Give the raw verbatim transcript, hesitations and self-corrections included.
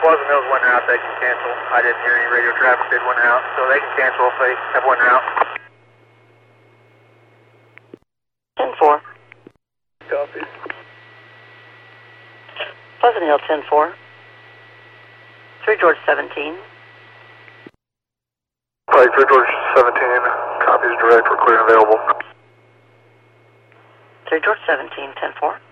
Pleasant Hills one out, they can cancel. I didn't hear any radio traffic, did one out, so they can cancel if they have one out. ten four. Copy. Pleasant Hill ten four. three George seventeen. Pike three George seventeen, copies direct, we're clear and available. three George seventeen, ten four.